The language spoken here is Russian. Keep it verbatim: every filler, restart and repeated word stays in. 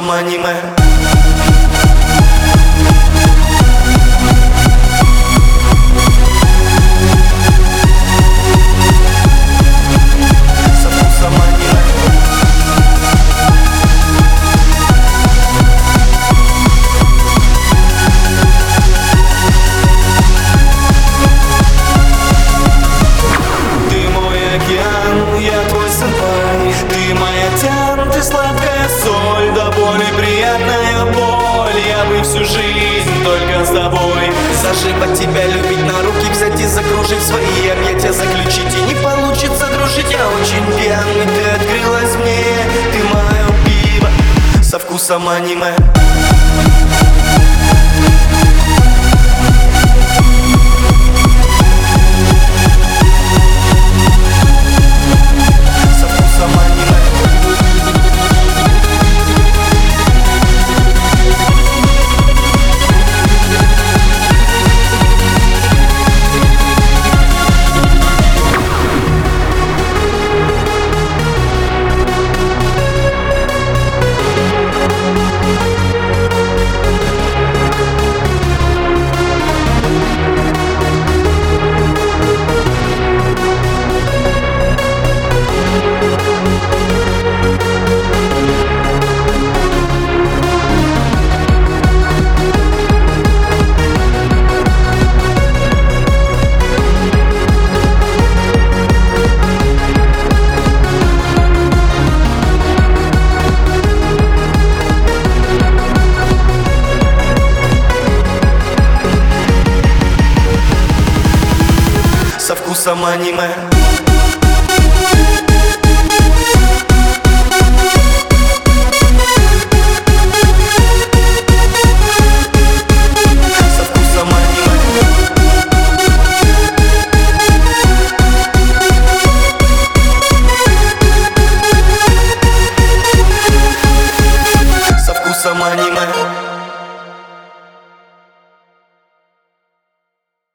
вкусом аниме. Я твой сэмпай, ты моя тян, ты сладкая соль, до боли приятная боль. Я бы всю жизнь только с тобой зажимать тебя, любить, на руки взять и закружить, в свои объятия заключить. И не получится дружить, я очень пьяный, ты открылась мне, ты мое пиво со вкусом аниме. Со вкусом аниме. Со вкусом аниме. Со вкусом аниме.